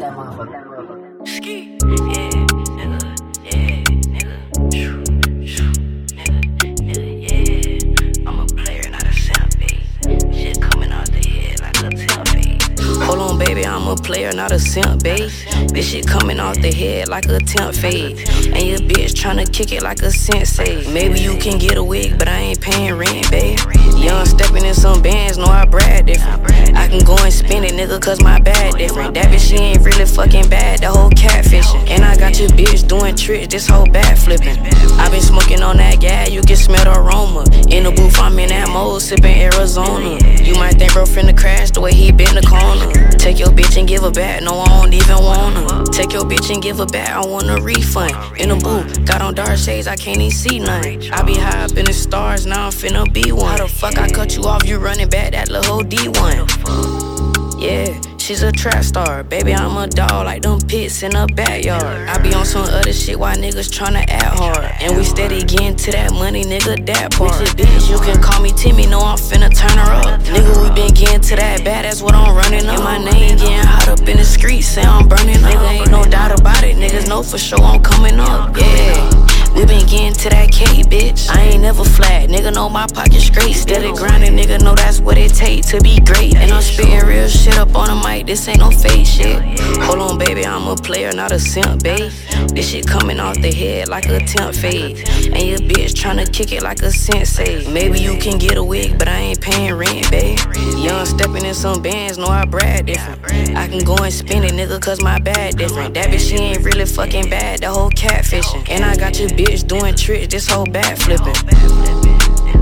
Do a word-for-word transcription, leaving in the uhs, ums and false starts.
that motherfucker. Ski, yeah, nigga, yeah, nigga, shoo, shoo, nigga, nigga, yeah. I'm a player, not a simp, babe. Shit coming out the head like a temp, babe. Hold on, baby, I'm a player, not a simp, babe. This shit coming off the head like a temp fade. And your bitch tryna kick it like a sensei. Maybe you can get a wig, but I ain't paying rent, babe. Young stepping in some bands, know I brag different. I can go and spend it, nigga, cause my bag different. That bitch, she ain't really fucking bad, that whole catfishing. And I got your bitch doing tricks, this whole bad flipping. I been smoking on that gas, you can smell the aroma. In the booth, I'm in that mode, sipping Arizona. You might think bro finna crash the way he been the corner. Take your bitch and give her back, no, I don't even wanna. Take your bitch and give her back, I want a refund. In the booth, got on dark shades, I can't even see nothing. I be high up in the stars, now I'm finna be one. How the fuck I cut you off, you running back that little whole D one. Yeah, she's a trap star. Baby, I'm a dog like them pits in the backyard. I be on some other shit while niggas tryna act hard. And we steady getting to that money, nigga, that part. With your bitch, you can call me Timmy, know I'm finna turn her up. Nigga, we been getting to that bad, that's what I'm running up. And my name getting hot up in the streets, say I'm burning up. Nigga, ain't no doubt about it, niggas know for sure I'm coming up, yeah. We been getting to that K, bitch. I ain't never flat, nigga know my pocket straight. Steady grinding, nigga know that's what it take to be great. And I'm spitting real shit up on the mic, this ain't no fake shit. Hold on, baby, I'm a player, not a simp, babe. This shit coming off the head like a temp fade. And your bitch tryna kick it like a sensei. Maybe you can get a wig, but I ain't paying rent, babe. Young stepping in some bands, know I brag different. I can go and spend it, nigga, cause my bag different. That bitch, she ain't really fucking bad, that whole catfishing. And I got your bitch doing tricks, this whole bad flipping.